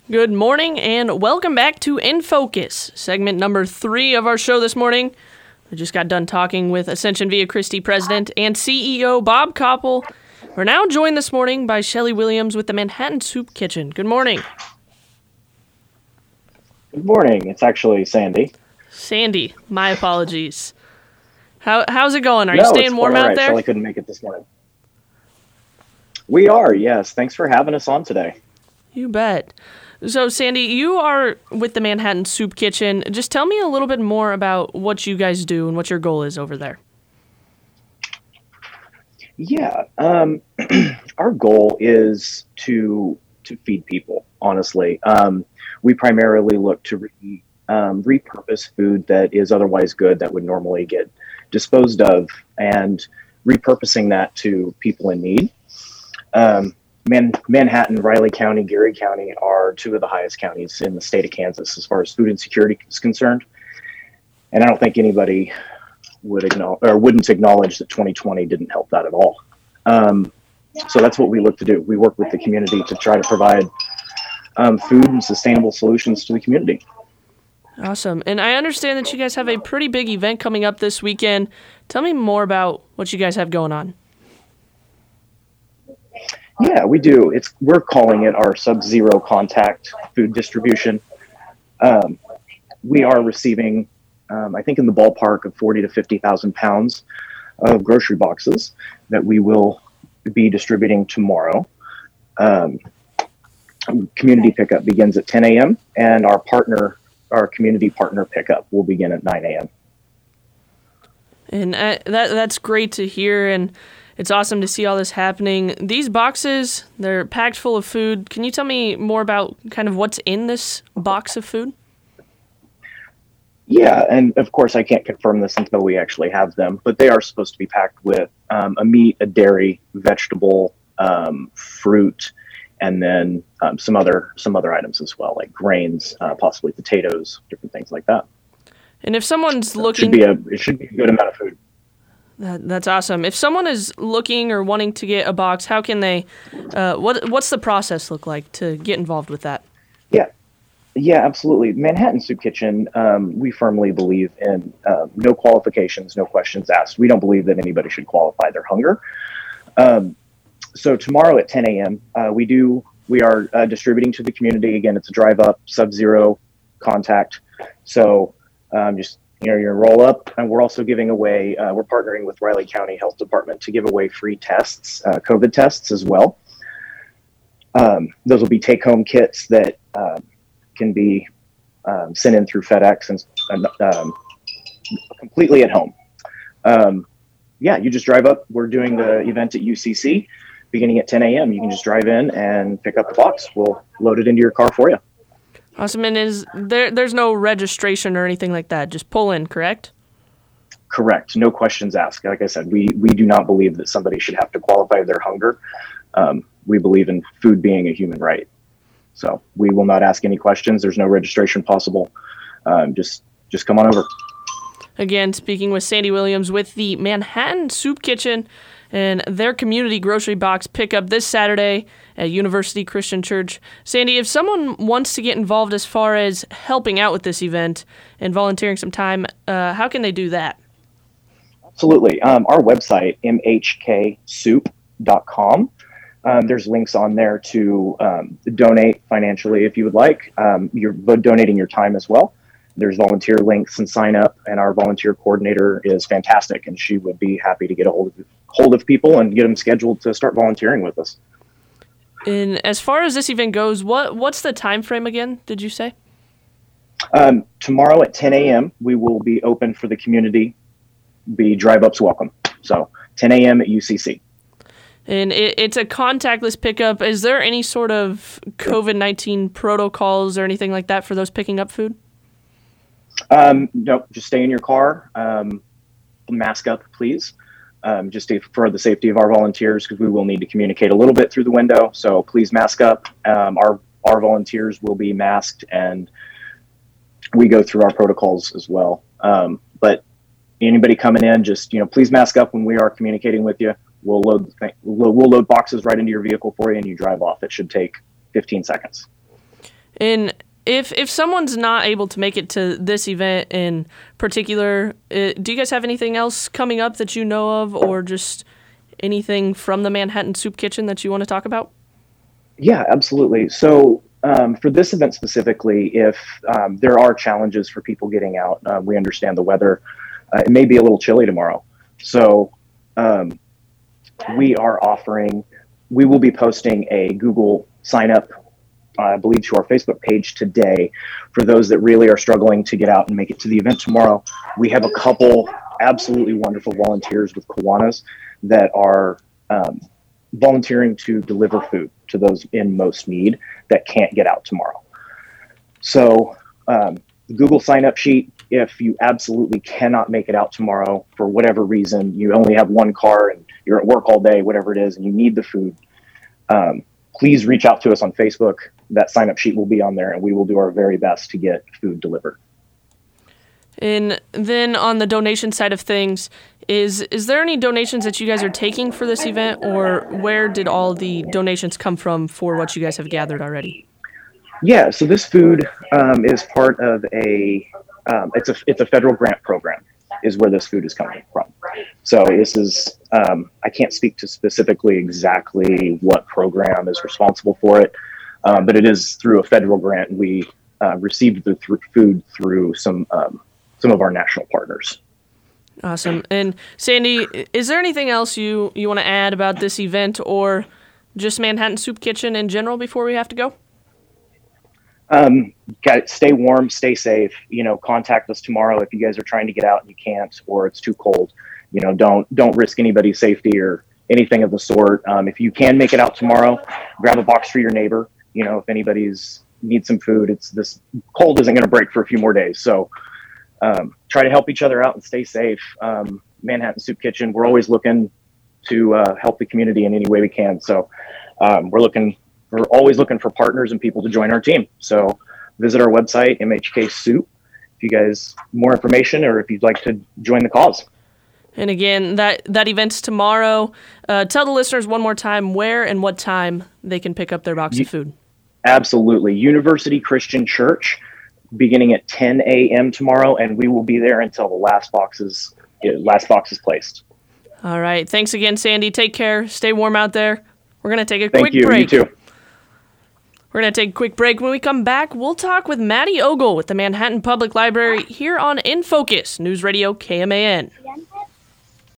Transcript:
Good morning and welcome back to In Focus, segment number 3 of our show this morning. I just got done talking with Ascension Via Christi President and CEO Bob Koppel. We're now joined this morning by Shelly Williams with the Manhattan Soup Kitchen. Good morning. Good morning. It's actually Sandy. Sandy, my apologies. How's it going? Are you staying warm out there? Shelly couldn't make it this morning. We are, yes. Thanks for having us on today. You bet. So, Sandy, you are with the Manhattan Soup Kitchen. Just tell me a little bit more about what you guys do and what your goal is over there. Yeah, our goal is to feed people, honestly. We primarily look to repurpose food that is otherwise good that would normally get disposed of and repurposing that to people in need. Manhattan, Riley County, Geary County are two of the highest counties in the state of Kansas as far as food insecurity is concerned. And I don't think anybody wouldn't acknowledge that 2020 didn't help that at all. So that's what we look to do. We work with the community to try to provide food and sustainable solutions to the community. Awesome. And I understand that you guys have a pretty big event coming up this weekend. Tell me more about what you guys have going on. Yeah, we do. We're calling it our sub-zero contact food distribution. We are receiving, I think, in the ballpark of 40 to 50,000 pounds of grocery boxes that we will be distributing tomorrow. Community pickup begins at 10 a.m. and our community partner pickup will begin at 9 a.m. And that's great to hear, and it's awesome to see all this happening. These boxes, they're packed full of food. Can you tell me more about kind of what's in this box of food? Yeah, and of course I can't confirm this until we actually have them, but they are supposed to be packed with a meat, a dairy, vegetable, fruit, and then some other items as well, like grains, possibly potatoes, different things like that. And if someone's looking, it should be a good amount of food. That's awesome. If someone is looking or wanting to get a box, how can they? What's the process look like to get involved with that? Yeah, absolutely. Manhattan Soup Kitchen, we firmly believe in no qualifications, no questions asked. We don't believe that anybody should qualify their hunger. So tomorrow at 10 a.m., we are distributing to the community. Again, it's a drive-up, sub-zero contact. So just you roll up, and we're also giving away. We're partnering with Riley County Health Department to give away free tests, COVID tests as well. Those will be take-home kits that can be sent in through FedEx and completely at home. You just drive up. We're doing the event at UCC beginning at 10 a.m. You can just drive in and pick up the box. We'll load it into your car for you. Awesome. And there's no registration or anything like that? Just pull in, correct? Correct. No questions asked. Like I said, we do not believe that somebody should have to qualify their hunger. We believe in food being a human right. So we will not ask any questions. There's no registration possible. Just come on over. Again, speaking with Sandy Williams with the Manhattan Soup Kitchen and their community grocery box pickup this Saturday at University Christian Church. Sandy, if someone wants to get involved as far as helping out with this event and volunteering some time, how can they do that? Absolutely. Our website, mhksoup.com. There's links on there to donate financially if you would like. You're donating your time as well. There's volunteer links and sign up, and our volunteer coordinator is fantastic, and she would be happy to get a hold of people and get them scheduled to start volunteering with us. And as far as this event goes, what's the time frame again, did you say? Tomorrow at 10 a.m., we will be open for the community, be drive-ups welcome. So 10 a.m. at UCC. And it's a contactless pickup. Is there any sort of COVID-19 protocols or anything like that for those picking up food? No, just stay in your car. Mask up, please. Just for the safety of our volunteers, because we will need to communicate a little bit through the window. So please mask up. Our volunteers will be masked, and we go through our protocols as well. But anybody coming in, just please mask up when we are communicating with you. We'll load boxes right into your vehicle for you, and you drive off. It should take 15 seconds. And if someone's not able to make it to this event in particular, do you guys have anything else coming up that you know of, or just anything from the Manhattan Soup Kitchen that you want to talk about? Yeah, absolutely. So for this event specifically, if there are challenges for people getting out, we understand the weather. It may be a little chilly tomorrow. So we will be posting a Google sign up, I believe, to our Facebook page today for those that really are struggling to get out and make it to the event tomorrow. We have a couple absolutely wonderful volunteers with Kiwanis that are volunteering to deliver food to those in most need that can't get out tomorrow. So the Google sign up sheet, if you absolutely cannot make it out tomorrow for whatever reason, you only have one car and you're at work all day, whatever it is, and you need the food, please reach out to us on Facebook. That sign up sheet will be on there, and we will do our very best to get food delivered. And then on the donation side of things, is there any donations that you guys are taking for this event, or where did all the donations come from for what you guys have gathered already? Yeah, so this food is part of it's a federal grant program is where this food is coming from. So this is, I can't speak to specifically exactly what program is responsible for it, but it is through a federal grant. We received the food through some of our national partners. Awesome. And Sandy, is there anything else you want to add about this event, or just Manhattan Soup Kitchen in general before we have to go? Stay warm, stay safe, contact us tomorrow if you guys are trying to get out and you can't, or it's too cold. Don't risk anybody's safety or anything of the sort. If you can make it out tomorrow, grab a box for your neighbor. If anybody's needs some food, this cold isn't going to break for a few more days. So try to help each other out and stay safe. Manhattan Soup Kitchen, we're always looking to help the community in any way we can. So we're always looking for partners and people to join our team. So visit our website, MHK Soup, if you guys more information or if you'd like to join the cause. And again, that event's tomorrow. Tell the listeners one more time where and what time they can pick up their box of food. Absolutely. University Christian Church, beginning at 10 a.m. tomorrow, and we will be there until the last box is placed. All right. Thanks again, Sandy. Take care. Stay warm out there. We're going to take a quick break. You too. We're going to take a quick break. When we come back, we'll talk with Maddie Ogle with the Manhattan Public Library here on In Focus, News Radio KMAN.